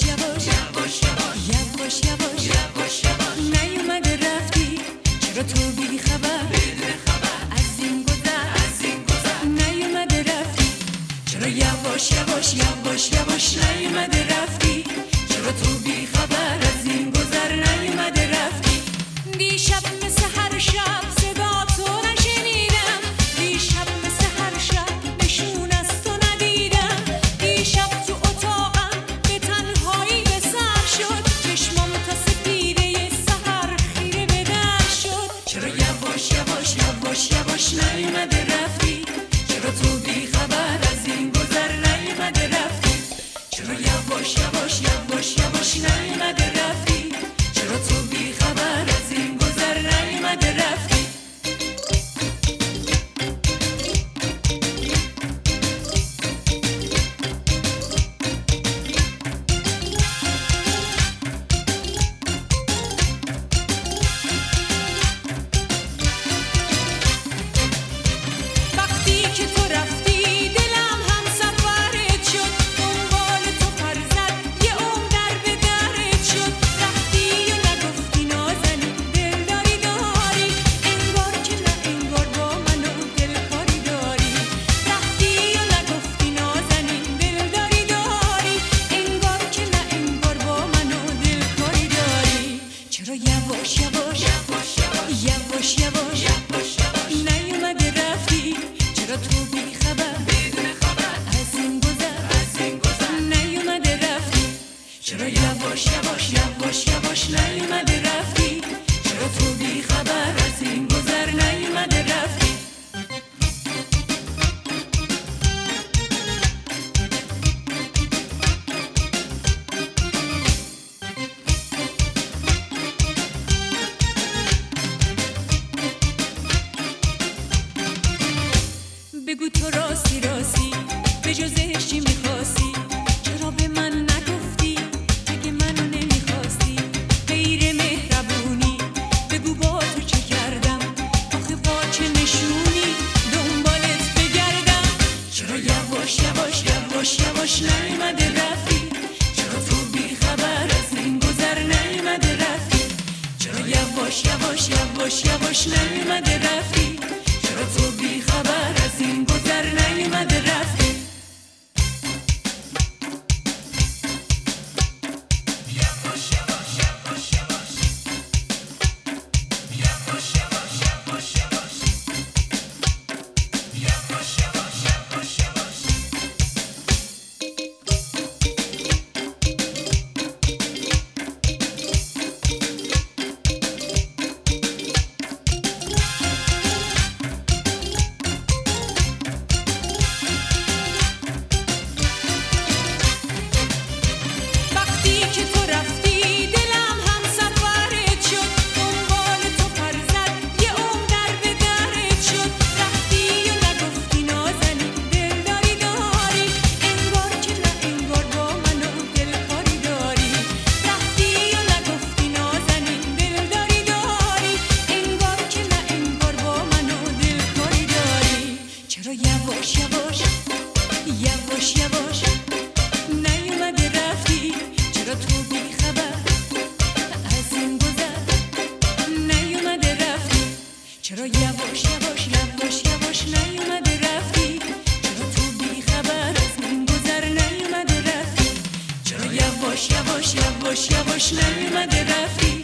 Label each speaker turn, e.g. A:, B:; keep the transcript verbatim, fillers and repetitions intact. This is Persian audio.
A: یواش یواش یواش یواش یواش یواش نیومده رفتی چرا تو بی خبر از این گذر از این گذر نیومده رفتی چرا یواش یواش یواش یواش نیومده رفتی چرا تو بی خبر از این گذر نیومده رفتی دیشب مثل هر شب صدا تو نشنیدم دیشب مثل هر شب نشون از تو ندیدم دیشب تو اتاقم به تنهایی به سر شد چشمام تا سپیده سحر خیره به در شد چرا یواش یواش یواش یواش نیومده رفتی چرا تو بی خبر از این گذر نیومده رفتی چرا یواش یواش یواش یواش نیومده رفتی چرا تو بی خبر از این گذر نیومده رفتی وقتی که تو رفتی دلم هم سفرت شد دنبال تو پر زد یه عمر در به درت شد رفتی و نگفتی نازنین دلداری داری انگار که نه انگار با من و دلکاری داری رفتی و نگفتی نازنین دلداری داری انگار که نه انگار با من و دلکاری داری چرا یواش یواش یواش یواش یواش یواش نیومده رفتی چرا تو بی خبر از این گذر از این گذر نیومده رفتی چرا یواش یواش یواش یواش نیومده رفتی چرا تو بی خبر از این گذر نیومده رفتی بگو تو راستی راستی به جز عشقی میخواستی چرا به من نگفتی اگه منو نمیخواستی غیر مهربونی بگو با تو چه کردم آخه با چه نشونی دنبالت بگردم چرا یواش یواش یواش یواش نیومده رفتی چرا تو بی خبر از این گذر نیومده رفتی چرا یواش یواش یواش یواش نیومده رفتی چرا تو بی خبر از این گذر نیومده رفتی وقتی که تو رفتی دلم هم سفرت شد دنبال تو پر زد یه عمر در به درت شد رفتی و نگفتی نازنین دلداری داری انگار که نه انگار با من و دلکاری داری رفتی و نگفتی نازنین دلداری داری انگار که نه انگار با من و دلکاری داری چرا یواش یواش یواش یواش نیومده رفتی چرا تو بی خبر از این گذر نیومده رفتی چرا یواش یواش یواش یواش نیومده رفتی چرا تو بی خبر از این گذر نیومده رفتی چرا یواش یواش یواش یواش نیومده رفتی